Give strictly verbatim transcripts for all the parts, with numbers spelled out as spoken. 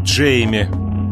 Джейми.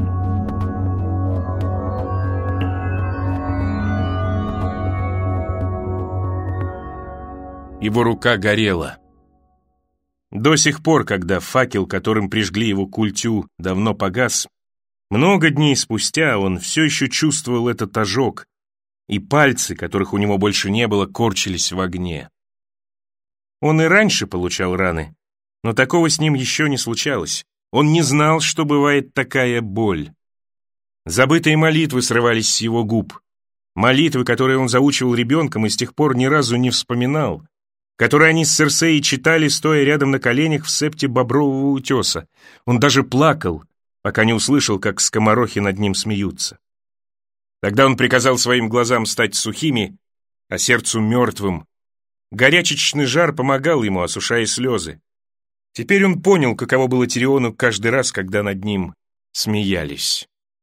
Его рука горела. До сих пор, когда факел, которым прижгли его культю, давно погас, много дней спустя он все еще чувствовал этот ожог, и пальцы, которых у него больше не было, корчились в огне. Он и раньше получал раны, но такого с ним еще не случалось. Он не знал, что бывает такая боль. Забытые молитвы срывались с его губ. Молитвы, которые он заучивал ребенком и с тех пор ни разу не вспоминал, которые они с Серсеей читали, стоя рядом на коленях в септе Бобрового утеса. Он даже плакал, пока не услышал, как скоморохи над ним смеются. Тогда он приказал своим глазам стать сухими, а сердцу мертвым. Горячечный жар помогал ему, осушая слезы. Теперь он понял, каково было Тириону каждый раз, когда над ним смеялись.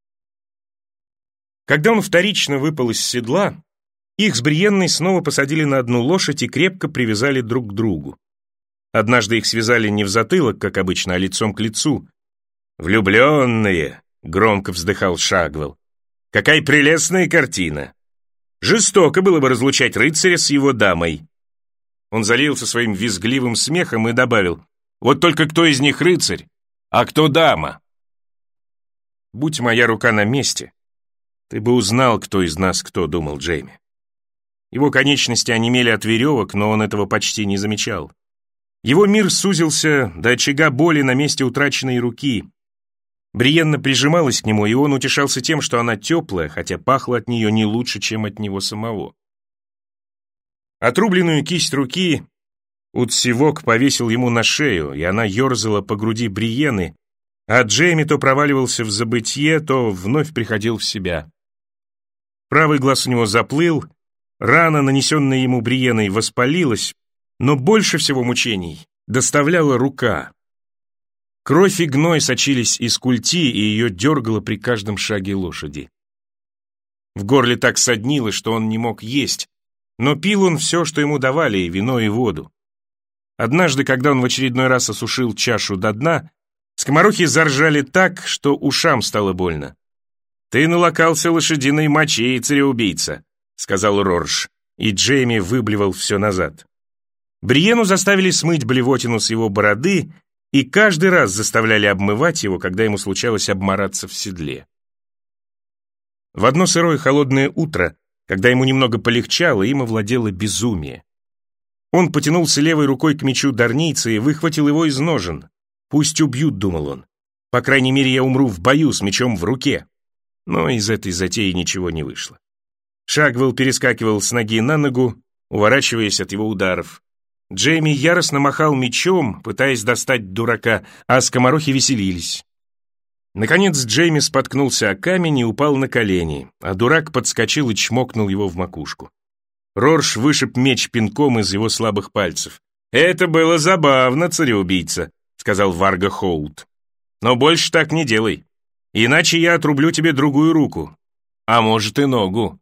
Когда он вторично выпал из седла, их с Бриенной снова посадили на одну лошадь и крепко привязали друг к другу. Однажды их связали не в затылок, как обычно, а лицом к лицу. «Влюбленные!» — громко вздыхал Шагвелл. «Какая прелестная картина! Жестоко было бы разлучать рыцаря с его дамой!» Он залился своим визгливым смехом и добавил: «Вот только кто из них рыцарь, а кто дама?» «Будь моя рука на месте, ты бы узнал, кто из нас кто», — думал Джейми. Его конечности онемели от веревок, но он этого почти не замечал. Его мир сузился до очага боли на месте утраченной руки. Бриенна прижималась к нему, и он утешался тем, что она теплая, хотя пахла от нее не лучше, чем от него самого. Отрубленную кисть руки Утсивок повесил ему на шею, и она ерзала по груди Бриенны, а Джейми то проваливался в забытье, то вновь приходил в себя. Правый глаз у него заплыл, рана, нанесенная ему Бриенной, воспалилась, но больше всего мучений доставляла рука. Кровь и гной сочились из культи, и ее дергало при каждом шаге лошади. В горле так соднило, что он не мог есть, но пил он все, что ему давали, и вино, и воду. Однажды, когда он в очередной раз осушил чашу до дна, скоморохи заржали так, что ушам стало больно. «Ты налокался лошадиной мочи, цареубийца», — сказал Рорж, и Джейми выблевал все назад. Бриенну заставили смыть блевотину с его бороды, и каждый раз заставляли обмывать его, когда ему случалось обмораться в седле. В одно сырое холодное утро, когда ему немного полегчало, им овладело безумие. Он потянулся левой рукой к мечу дарнийца и выхватил его из ножен. «Пусть убьют», — думал он. «По крайней мере, я умру в бою с мечом в руке». Но из этой затеи ничего не вышло. Шагвелл перескакивал с ноги на ногу, уворачиваясь от его ударов. Джейми яростно махал мечом, пытаясь достать дурака, а скоморохи веселились. Наконец Джейми споткнулся о камень и упал на колени, а дурак подскочил и чмокнул его в макушку. Рорж вышиб меч пинком из его слабых пальцев. «Это было забавно, цареубийца», — сказал Варга Хоут. «Но больше так не делай, иначе я отрублю тебе другую руку, а может и ногу».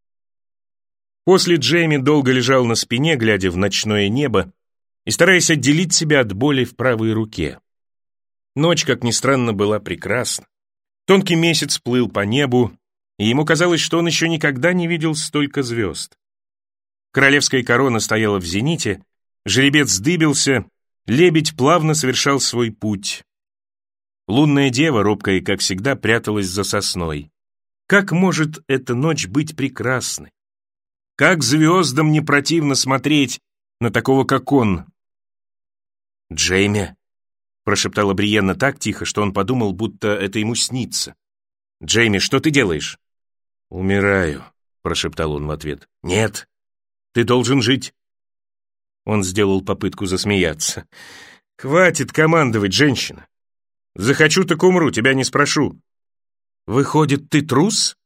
После Джейми долго лежал на спине, глядя в ночное небо и стараясь отделить себя от боли в правой руке. Ночь, как ни странно, была прекрасна. Тонкий месяц плыл по небу, и ему казалось, что он еще никогда не видел столько звезд. Королевская корона стояла в зените, жеребец дыбился, лебедь плавно совершал свой путь. Лунная дева, робкая, как всегда, пряталась за сосной. Как может эта ночь быть прекрасной? Как звездам не противно смотреть на такого, как он? «Джейми», — прошептала Бриенна так тихо, что он подумал, будто это ему снится. «Джейми, что ты делаешь?» «Умираю», — прошептал он в ответ. «Нет, ты должен жить». Он сделал попытку засмеяться. «Хватит командовать, женщина. Захочу, так умру, тебя не спрошу». «Выходит, ты трус?»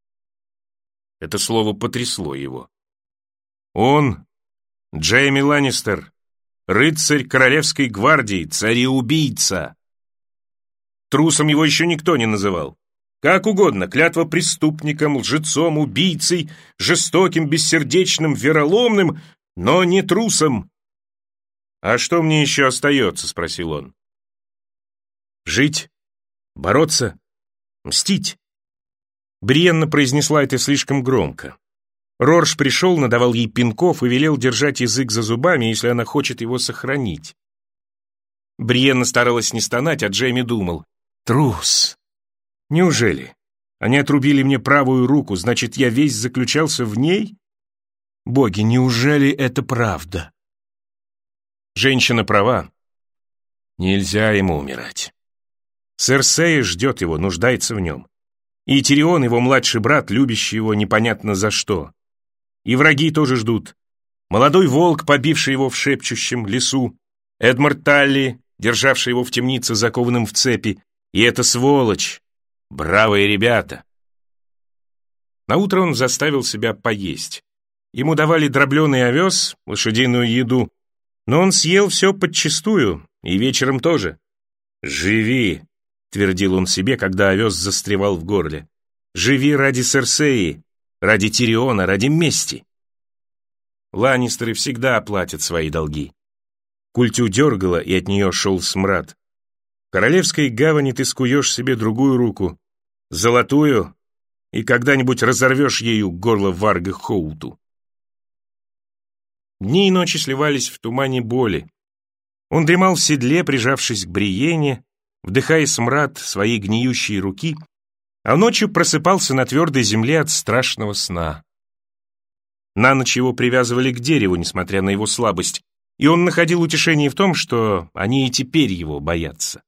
Это слово потрясло его. Он, Джейми Ланнистер, рыцарь Королевской гвардии, цареубийца. Трусом его еще никто не называл. Как угодно, клятва преступником, лжецом, убийцей, жестоким, бессердечным, вероломным, но не трусом. «А что мне еще остается?» — спросил он. «Жить, Бороться? Мстить? Бриенна произнесла это слишком громко. Рорш пришел, надавал ей пинков и велел держать язык за зубами, если она хочет его сохранить. Бриенна старалась не стонать, а Джейми думал: трус. Неужели? Они отрубили мне правую руку, значит, я весь заключался в ней? Боги, неужели это правда? Женщина права. Нельзя ему умирать. Серсея ждет его, нуждается в нем. И Тирион, его младший брат, любящий его непонятно за что. И враги тоже ждут. Молодой волк, побивший его в шепчущем лесу, Эдмард Талли, державший его в темнице, закованным в цепи, и эта сволочь, бравые ребята. Наутро он заставил себя поесть. Ему давали дробленый овес, лошадиную еду, но он съел все подчистую, и вечером тоже. «Живи», — твердил он себе, когда овес застревал в горле. «Живи ради Серсеи, ради Тириона, ради мести». Ланнистеры всегда оплатят свои долги. Культю дергала, и от нее шел смрад. В королевской гавани ты скуешь себе другую руку, золотую, и когда-нибудь разорвешь ею горло Варга Хоуту. Дни и ночи сливались в тумане боли. Он дремал в седле, прижавшись к Бриене, вдыхая смрад своей гниющей руки, а ночью просыпался на твердой земле от страшного сна. На ночь его привязывали к дереву, несмотря на его слабость, и он находил утешение в том, что они и теперь его боятся.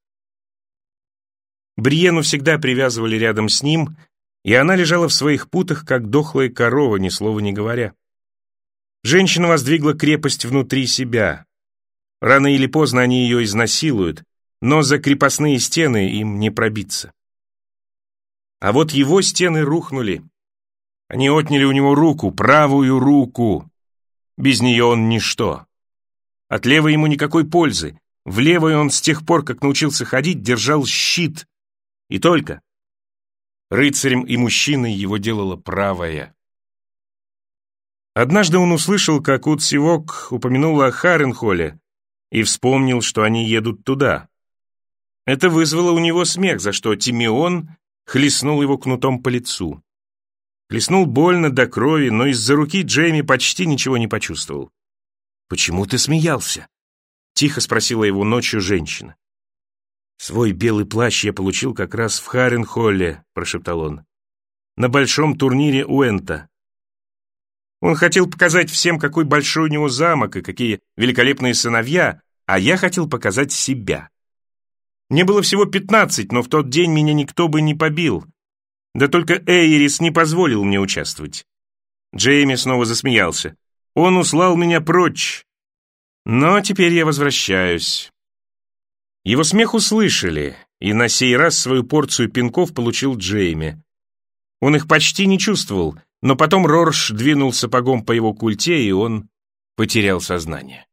Бриену всегда привязывали рядом с ним, и она лежала в своих путах, как дохлая корова, ни слова не говоря. Женщина воздвигла крепость внутри себя. Рано или поздно они ее изнасилуют, но за крепостные стены им не пробиться. А вот его стены рухнули. Они отняли у него руку, правую руку. Без нее он ничто. От левой ему никакой пользы. В левой он с тех пор, как научился ходить, держал щит. И только. Рыцарем и мужчиной его делала правая. Однажды он услышал, как Утсивок упомянула о Харенхолле и вспомнил, что они едут туда. Это вызвало у него смех, за что Тимеон хлестнул его кнутом по лицу. Хлестнул больно до крови, но из-за руки Джейми почти ничего не почувствовал. «Почему ты смеялся?» — тихо спросила его ночью женщина. «Свой белый плащ я получил как раз в Харенхолле», — прошептал он, — «на большом турнире Уэнта». Он хотел показать всем, какой большой у него замок и какие великолепные сыновья, а я хотел показать себя. Мне было всего пятнадцать, но в тот день меня никто бы не побил. Да только Эйрис не позволил мне участвовать. Джейми снова засмеялся. Он услал меня прочь. Но теперь я возвращаюсь. Его смех услышали, и на сей раз свою порцию пинков получил Джейми. Он их почти не чувствовал, но потом Рорш двинул сапогом по его культе, и он потерял сознание.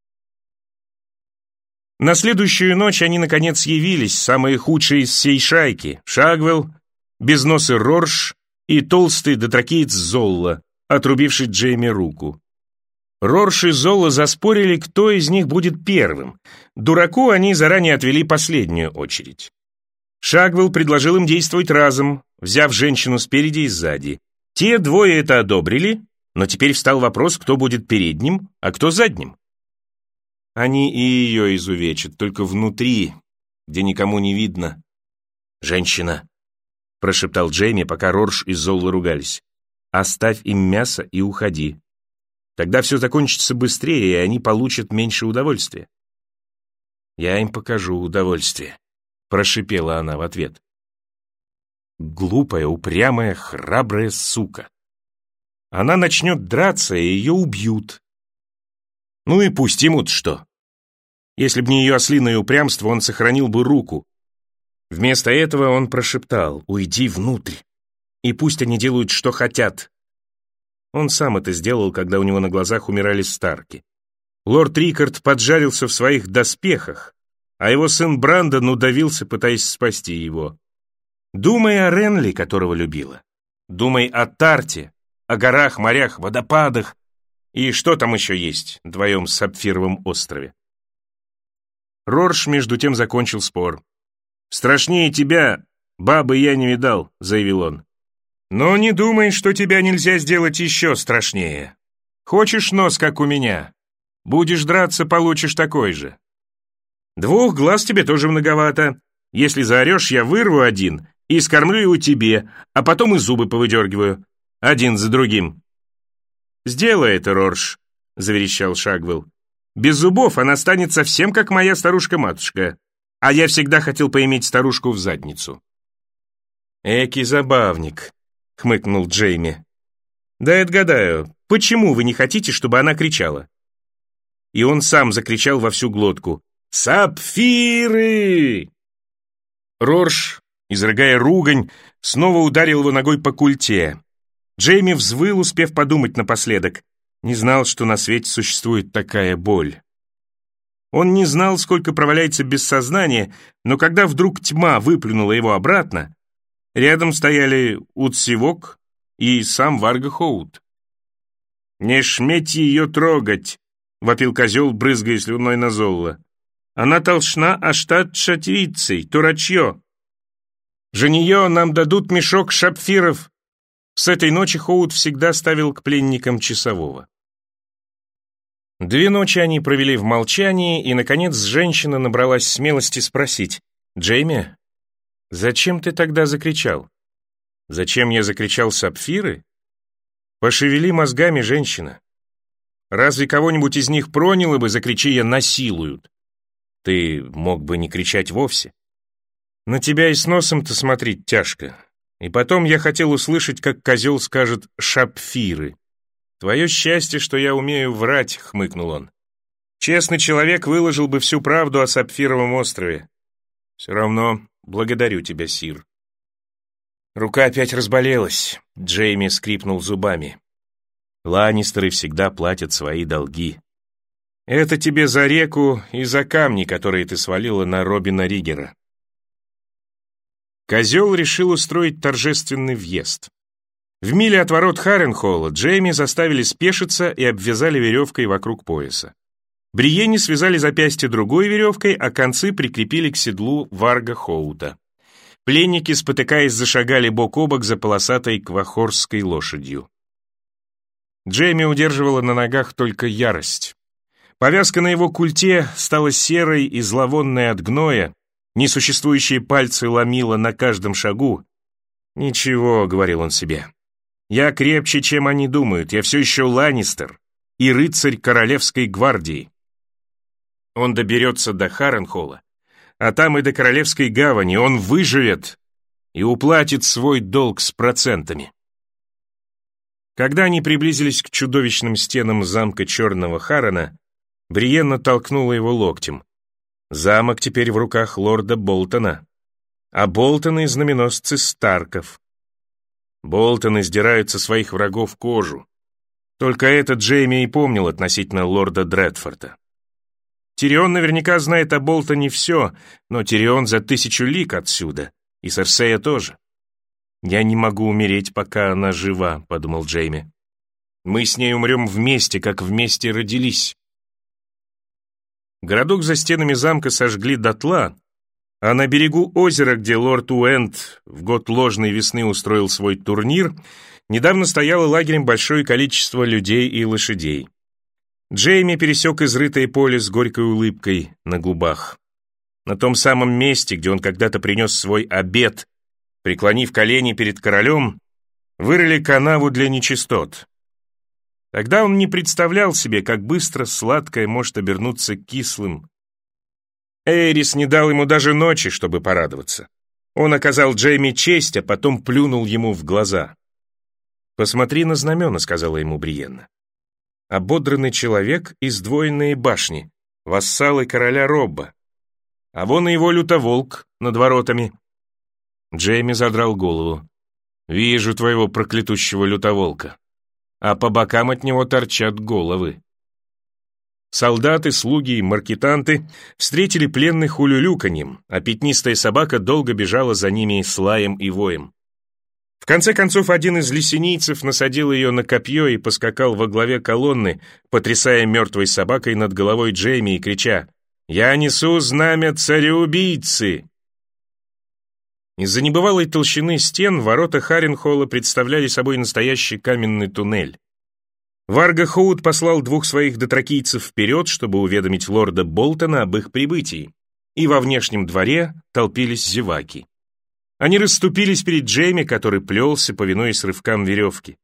На следующую ночь они, наконец, явились, самые худшие из всей шайки. Шагвелл, безносый Рорш и толстый дотракиец Золла, отрубивший Джейми руку. Рорш и Золла заспорили, кто из них будет первым. Дураку они заранее отвели последнюю очередь. Шагвелл предложил им действовать разом, взяв женщину спереди и сзади. Те двое это одобрили, но теперь встал вопрос, кто будет передним, а кто задним. Они и ее изувечат, только внутри, где никому не видно. «Женщина», — прошептал Джейми, пока Рорш и Золла ругались, — «оставь им мясо и уходи. Тогда все закончится быстрее, и они получат меньше удовольствия». «Я им покажу удовольствие», — прошипела она в ответ. Глупая, упрямая, храбрая сука. Она начнет драться, и ее убьют. Ну и пусть ему-то что. Если б не ее ослиное упрямство, он сохранил бы руку. Вместо этого он прошептал: «Уйди внутрь, и пусть они делают, что хотят». Он сам это сделал, когда у него на глазах умирали Старки. Лорд Рикард поджарился в своих доспехах, а его сын Брандон удавился, пытаясь спасти его. Думай о Ренли, которого любила. Думай о Тарте, о горах, морях, водопадах и что там еще есть на твоем сапфировом острове. Рорш между тем закончил спор. «Страшнее тебя бабы я не видал», — заявил он. «Но не думай, что тебя нельзя сделать еще страшнее. Хочешь нос, как у меня? Будешь драться, получишь такой же. Двух глаз тебе тоже многовато. Если заорешь, я вырву один и скормлю его тебе, а потом и зубы повыдергиваю, один за другим». «Сделай это, Рорж», — заверещал Шагвелл. «Без зубов она станет совсем как моя старушка-матушка, а я всегда хотел поиметь старушку в задницу». «Экий забавник», — хмыкнул Джейми. «Да я отгадаю, почему вы не хотите, чтобы она кричала?» И он сам закричал во всю глотку: «Сапфиры!» Рорж, изрыгая ругань, снова ударил его ногой по культе. Джейми взвыл, успев подумать напоследок. Не знал, что на свете существует такая боль. Он не знал, сколько проваляется без сознания, но когда вдруг тьма выплюнула его обратно, рядом стояли Утсивок и сам Варга Хоут. «Не шметь ее трогать!» — вопил козел, брызгая слюной на Золла. «Она толщна аштат шатирицей, турачье. За нее нам дадут мешок шапфиров». С этой ночи Хоут всегда ставил к пленникам часового. Две ночи они провели в молчании, и, наконец, женщина набралась смелости спросить: «Джейми, зачем ты тогда закричал?» «Зачем я закричал сапфиры?» «Пошевели мозгами, женщина. Разве кого-нибудь из них проняло бы, закричи я, насилуют? Ты мог бы не кричать вовсе. На тебя и с носом-то смотреть тяжко. И потом я хотел услышать, как козел скажет «шапфиры». «Твое счастье, что я умею врать», — хмыкнул он. «Честный человек выложил бы всю правду о Сапфировом острове. Все равно благодарю тебя, сир». Рука опять разболелась. Джейми скрипнул зубами. Ланнистеры всегда платят свои долги. Это тебе за реку и за камни, которые ты свалила на Робина Риггера. Козел решил устроить торжественный въезд. В миле от ворот Харренхолла Джейми заставили спешиться и обвязали веревкой вокруг пояса. Бриенне связали запястье другой веревкой, а концы прикрепили к седлу Варга Хоута. Пленники, спотыкаясь, зашагали бок о бок за полосатой квахорской лошадью. Джейми удерживала на ногах только ярость. Повязка на его культе стала серой и зловонной от гноя, несуществующие пальцы ломило на каждом шагу. «Ничего», — говорил он себе, — «я крепче, чем они думают, я все еще Ланнистер и рыцарь Королевской гвардии». Он доберется до Харренхолла, а там и до Королевской гавани, он выживет и уплатит свой долг с процентами. Когда они приблизились к чудовищным стенам замка Черного Харрена, Бриенна толкнула его локтем. Замок теперь в руках лорда Болтона, а Болтоны — знаменосцы Старков. Болтоны сдирают со своих врагов кожу. Только это Джейми и помнил относительно лорда Дредфорда. Тирион наверняка знает о Болтоне все, но Тирион за тысячу лиг отсюда, и Серсея тоже. «Я не могу умереть, пока она жива», — подумал Джейми. «Мы с ней умрем вместе, как вместе родились». Городок за стенами замка сожгли дотла, а на берегу озера, где лорд Уэнд в год ложной весны устроил свой турнир, недавно стояло лагерем большое количество людей и лошадей. Джейми пересек изрытое поле с горькой улыбкой на губах. На том самом месте, где он когда-то принес свой обет, преклонив колени перед королем, вырыли канаву для нечистот. Тогда он не представлял себе, как быстро сладкое может обернуться кислым. Эйрис не дал ему даже ночи, чтобы порадоваться. Он оказал Джейми честь, а потом плюнул ему в глаза. «Посмотри на знамена», — сказала ему Бриенна. «Ободранный человек и сдвоенные башни, вассалы короля Робба. А вон и его лютоволк над воротами». Джейми задрал голову. «Вижу твоего проклятущего лютоволка, а по бокам от него торчат головы». Солдаты, слуги и маркетанты встретили пленных улюлюканьем, а пятнистая собака долго бежала за ними с лаем и воем. В конце концов, один из лесенийцев насадил ее на копье и поскакал во главе колонны, потрясая мертвой собакой над головой Джейми и крича: «Я несу знамя царя-убийцы!» Из-за небывалой толщины стен ворота Харренхолла представляли собой настоящий каменный туннель. Варга Хоут послал двух своих дотракийцев вперед, чтобы уведомить лорда Болтона об их прибытии, и во внешнем дворе толпились зеваки. Они расступились перед Джейми, который плелся, повинуясь рывкам веревки.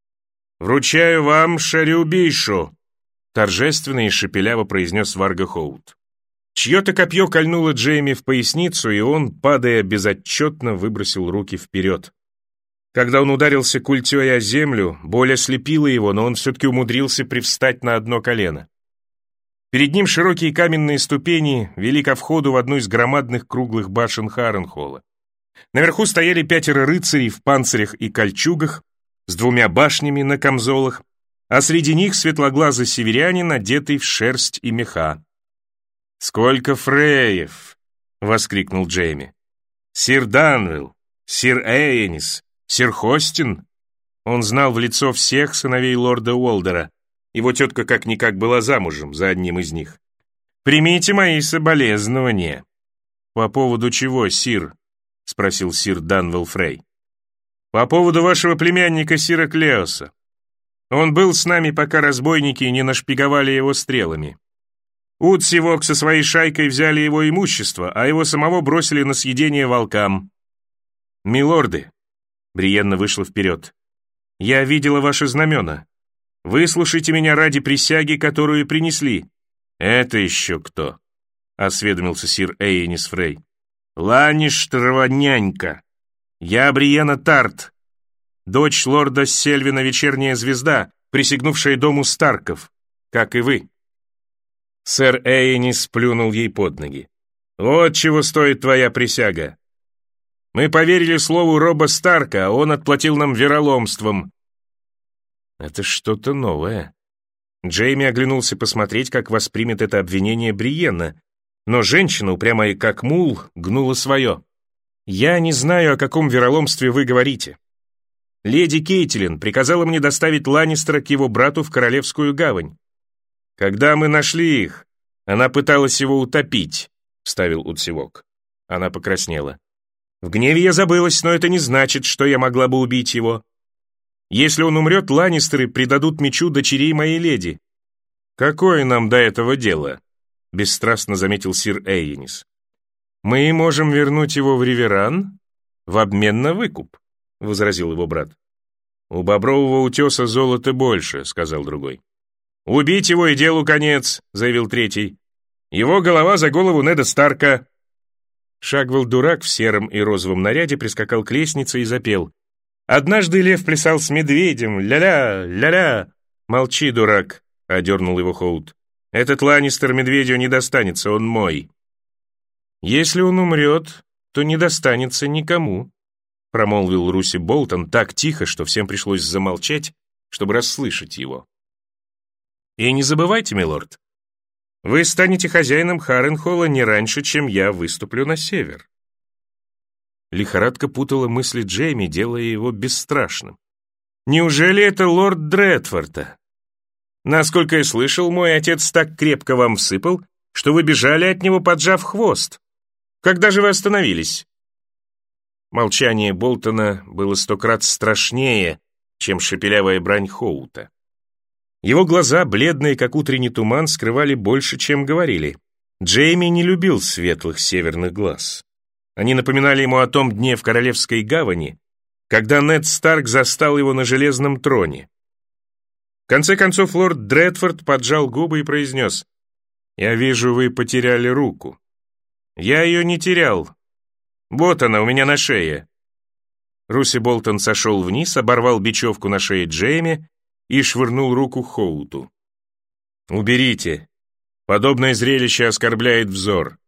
«Вручаю вам Шариубейшу», — торжественно и шепеляво произнес Варга Хоут. Чье-то копье кольнуло Джейми в поясницу, и он, падая безотчетно, выбросил руки вперед. Когда он ударился культей о землю, боль ослепила его, но он все-таки умудрился привстать на одно колено. Перед ним широкие каменные ступени вели ко входу в одну из громадных круглых башен Харренхолла. Наверху стояли пятеро рыцарей в панцирях и кольчугах, с двумя башнями на камзолах, а среди них светлоглазый северянин, одетый в шерсть и меха. «Сколько фреев!» — воскликнул Джейми. «Сир Данвилл, сир Эйнис, сир Хостин». Он знал в лицо всех сыновей лорда Уолдера. Его тетка как-никак была замужем за одним из них. «Примите мои соболезнования». «По поводу чего, сир?» — спросил сир Данвилл Фрей. «По поводу вашего племянника сира Клеоса. Он был с нами, пока разбойники не нашпиговали его стрелами. Утсивок со своей шайкой взяли его имущество, а его самого бросили на съедение волкам. Милорды», — Бриенна вышла вперед, — «я видела ваши знамена. Выслушайте меня ради присяги, которую принесли». «Это еще кто?» — осведомился сир Эйнис Фрей. «Ланништерова нянька. Я Бриенна Тарт, дочь лорда Сельвина Вечерняя Звезда, присягнувшая дому Старков, как и вы». Сэр Эйнис плюнул ей под ноги. «Вот чего стоит твоя присяга. Мы поверили слову Роба Старка, а он отплатил нам вероломством». «Это что-то новое». Джейми оглянулся посмотреть, как воспримет это обвинение Бриенна, но женщина, упрямая как мул, гнула свое. «Я не знаю, о каком вероломстве вы говорите. Леди Кейтилин приказала мне доставить Ланнистера к его брату в Королевскую гавань. Когда мы нашли их, она пыталась его утопить», — вставил Утсивок. Она покраснела. «В гневе я забылась, но это не значит, что я могла бы убить его. Если он умрет, Ланнистеры предадут мечу дочерей моей леди». «Какое нам до этого дело?» — бесстрастно заметил сир Эйнис. «Мы можем вернуть его в Риверан в обмен на выкуп», — возразил его брат. «У Бобрового утеса золота больше», — сказал другой. «Убить его и делу конец», — заявил третий. «Его голова за голову Неда Старка». Шагвелл-дурак в сером и розовом наряде прискакал к лестнице и запел. «Однажды лев плясал с медведем, ля-ля, ля-ля». «Молчи, дурак», — одернул его Хоут. «Этот Ланнистер медведю не достанется, он мой». «Если он умрет, то не достанется никому», — промолвил Руси Болтон так тихо, что всем пришлось замолчать, чтобы расслышать его. «И не забывайте, милорд, вы станете хозяином Харренхолла не раньше, чем я выступлю на север». Лихорадка путала мысли Джейми, делая его бесстрашным. «Неужели это лорд Дредфорда? Насколько я слышал, мой отец так крепко вам всыпал, что вы бежали от него, поджав хвост. Когда же вы остановились?» Молчание Болтона было сто крат страшнее, чем шепелявая брань Хоута. Его глаза, бледные, как утренний туман, скрывали больше, чем говорили. Джейми не любил светлых северных глаз. Они напоминали ему о том дне в Королевской гавани, когда Нед Старк застал его на железном троне. В конце концов, лорд Дредфорд поджал губы и произнес: «Я вижу, вы потеряли руку». «Я ее не терял. Вот она, у меня на шее». Руси Болтон сошел вниз, оборвал бечевку на шее Джейми и швырнул руку Хоуту. «Уберите. Подобное зрелище оскорбляет взор.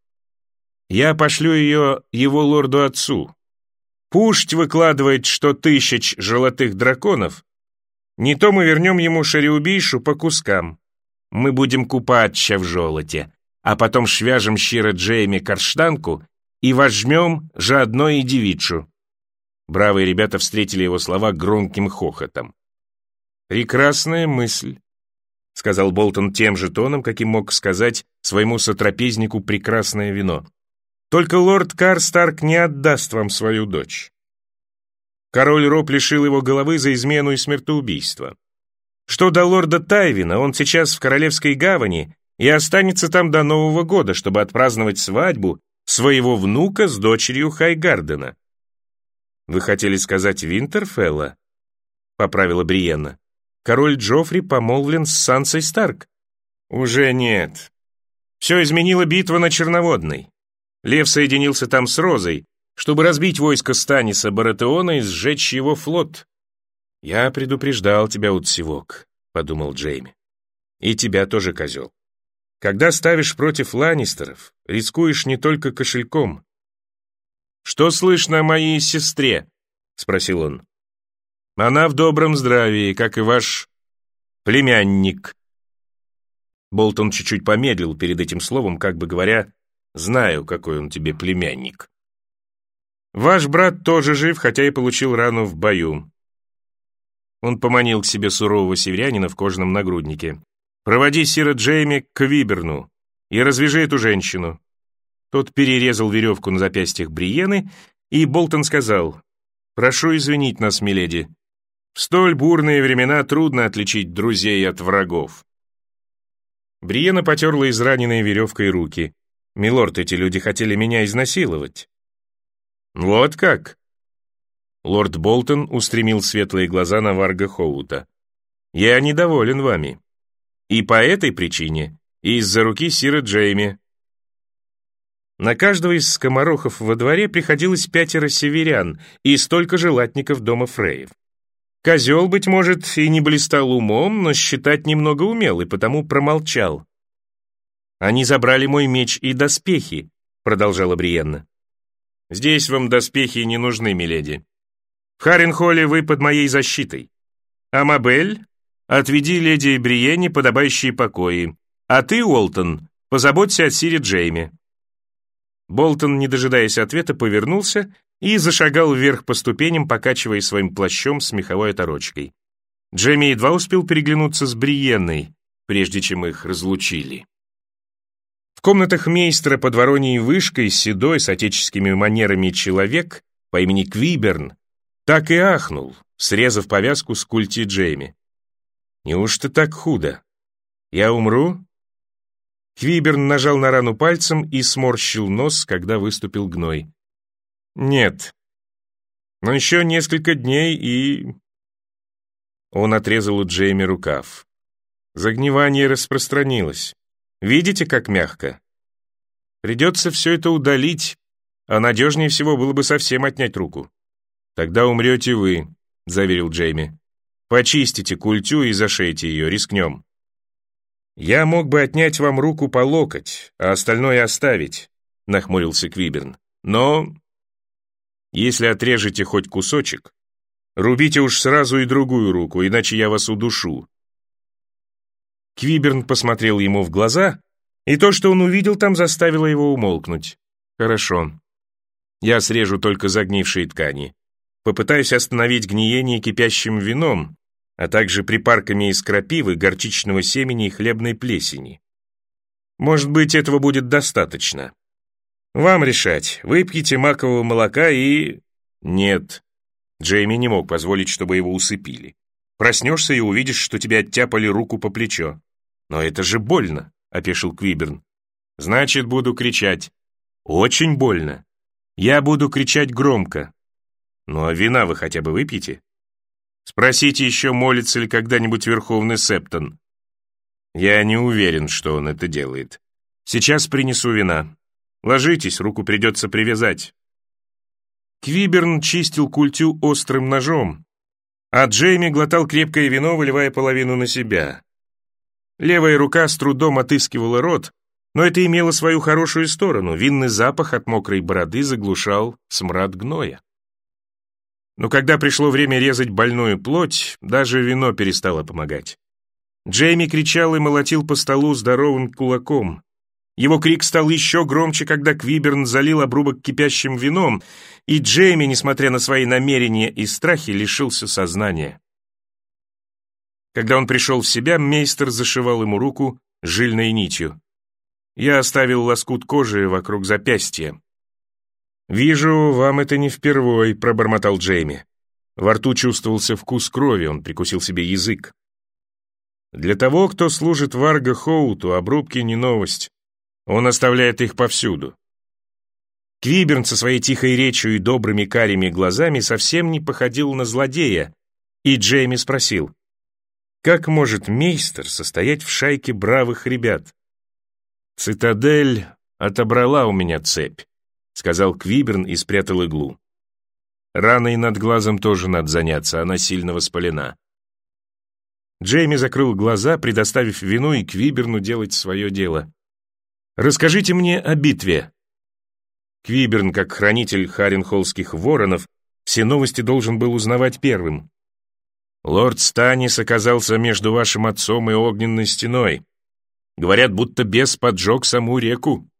Я пошлю ее его лорду-отцу. Пусть выкладывает, что тысяч золотых драконов. Не то мы вернем ему Шариубейшу по кускам. Мы будем купаться в золоте, а потом швяжем щиро Джейми карштанку и возьмем заодно и девичу». Бравые ребята встретили его слова громким хохотом. «Прекрасная мысль», — сказал Болтон тем же тоном, каким мог сказать своему сотрапезнику прекрасное вино. Только лорд Карстарк не отдаст вам свою дочь. Король Роб лишил его головы за измену и смертоубийство. Что до лорда Тайвина, он сейчас в Королевской гавани и останется там до Нового года, чтобы отпраздновать свадьбу своего внука с дочерью Хайгардена. «Вы хотели сказать Винтерфелла?» — поправила Бриенна. «Король Джоффри помолвлен с Сансой Старк». «Уже нет. Все изменила битва на Черноводной. Лев соединился там с Розой, чтобы разбить войско Станиса Баратеона и сжечь его флот». «Я предупреждал тебя, Утсивок», — подумал Джейми. «И тебя тоже, козел. Когда ставишь против Ланнистеров, рискуешь не только кошельком». «Что слышно о моей сестре?» — спросил он. «Она в добром здравии, как и ваш племянник». Болтон чуть-чуть помедлил перед этим словом, как бы говоря, «Знаю, какой он тебе племянник». «Ваш брат тоже жив, хотя и получил рану в бою». Он поманил к себе сурового северянина в кожаном нагруднике. «Проводи сира Джейми к Виберну и развяжи эту женщину». Тот перерезал веревку на запястьях Бриены, и Болтон сказал: «Прошу извинить нас, миледи. В столь бурные времена трудно отличить друзей от врагов». Бриена потерла израненные веревкой руки. «Милорд, эти люди хотели меня изнасиловать». «Вот как?» Лорд Болтон устремил светлые глаза на Варга Хоута. «Я недоволен вами. И по этой причине, и из-за руки сира Джейми». На каждого из скоморохов во дворе приходилось пятеро северян и столько же латников дома Фреев. Козел, быть может, и не блистал умом, но считать немного умел, и потому промолчал. «Они забрали мой меч и доспехи», — продолжала Бриенна. «Здесь вам доспехи не нужны, миледи. В Харенхолле вы под моей защитой. Амабель, отведи леди Бриенне подобающие покои, а ты, Уолтон, позаботься о сире Джейме». Болтон, не дожидаясь ответа, повернулся и зашагал вверх по ступеням, покачивая своим плащом с меховой оторочкой. Джейми едва успел переглянуться с Бриенной, прежде чем их разлучили. В комнатах мейстера под вороньей вышкой седой с отеческими манерами человек по имени Квиберн так и ахнул, срезав повязку с культи Джейми. «Неужто так худо? Я умру?» Квиберн нажал на рану пальцем и сморщил нос, когда выступил гной. «Нет. Но еще несколько дней и...» Он отрезал у Джейми рукав. Загнивание распространилось. Видите, как мягко? Придется все это удалить, а надежнее всего было бы совсем отнять руку. «Тогда умрете вы», — заверил Джейми. «Почистите культю и зашейте ее, рискнем». «Я мог бы отнять вам руку по локоть, а остальное оставить», — нахмурился Квиберн. «Но если отрежете хоть кусочек, рубите уж сразу и другую руку, иначе я вас удушу». Квиберн посмотрел ему в глаза, и то, что он увидел там, заставило его умолкнуть. «Хорошо. Я срежу только загнившие ткани. Попытаюсь остановить гниение кипящим вином, а также припарками из крапивы, горчичного семени и хлебной плесени. Может быть, этого будет достаточно. Вам решать, выпьете макового молока и...» «Нет». Джейми не мог позволить, чтобы его усыпили. «Проснешься и увидишь, что тебе оттяпали руку по плечо». «Но это же больно», — опешил Квиберн. «Значит, буду кричать. Очень больно. Я буду кричать громко. Ну а вина вы хотя бы выпьете? Спросите еще, молится ли когда-нибудь Верховный Септон. Я не уверен, что он это делает. Сейчас принесу вина. Ложитесь, руку придется привязать». Квиберн чистил культю острым ножом, а Джейми глотал крепкое вино, выливая половину на себя. Левая рука с трудом отыскивала рот, но это имело свою хорошую сторону. Винный запах от мокрой бороды заглушал смрад гноя. Но когда пришло время резать больную плоть, даже вино перестало помогать. Джейми кричал и молотил по столу здоровым кулаком. Его крик стал еще громче, когда Квиберн залил обрубок кипящим вином, и Джейми, несмотря на свои намерения и страхи, лишился сознания. Когда он пришел в себя, мейстер зашивал ему руку жильной нитью. Я оставил лоскут кожи вокруг запястья. «Вижу, вам это не впервой», — пробормотал Джейми. Во рту чувствовался вкус крови, он прикусил себе язык. Для того, кто служит Варго Хоуту, обрубки не новость. Он оставляет их повсюду. Квиберн со своей тихой речью и добрыми карими глазами совсем не походил на злодея, и Джейми спросил, как может мейстер состоять в шайке бравых ребят? «Цитадель отобрала у меня цепь», — сказал Квиберн и спрятал иглу. Раной над глазом тоже надо заняться, она сильно воспалена. Джейми закрыл глаза, предоставив вину и Квиберну делать свое дело. «Расскажите мне о битве». Квиберн, как хранитель харенхоллских воронов, все новости должен был узнавать первым. «Лорд Станис оказался между вашим отцом и огненной стеной. Говорят, будто бес поджег саму реку».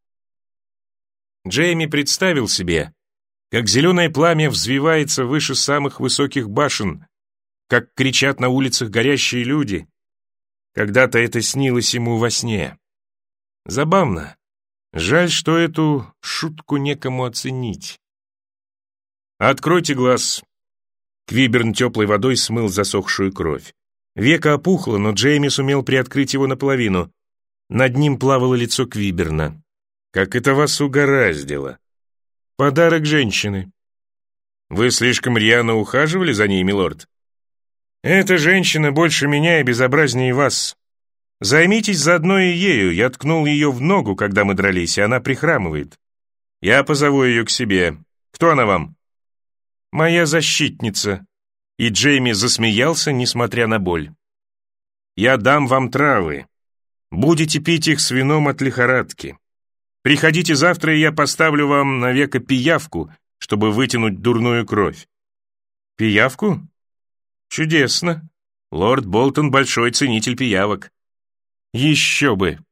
Джейми представил себе, как зеленое пламя взвивается выше самых высоких башен, как кричат на улицах горящие люди. Когда-то это снилось ему во сне. Забавно. Жаль, что эту шутку некому оценить. «Откройте глаз». Квиберн теплой водой смыл засохшую кровь. Веко опухло, но Джейми сумел приоткрыть его наполовину. Над ним плавало лицо Квиберна. «Как это вас угораздило?» «Подарок женщины». «Вы слишком рьяно ухаживали за ней, милорд?» «Эта женщина больше меня и безобразнее вас. Займитесь заодно и ею. Я ткнул ее в ногу, когда мы дрались, и она прихрамывает. Я позову ее к себе. Кто она вам?» «Моя защитница». И Джейми засмеялся, несмотря на боль. «Я дам вам травы. Будете пить их с вином от лихорадки. Приходите завтра, и я поставлю вам на веко пиявку, чтобы вытянуть дурную кровь». «Пиявку? Чудесно. Лорд Болтон большой ценитель пиявок». «Еще бы!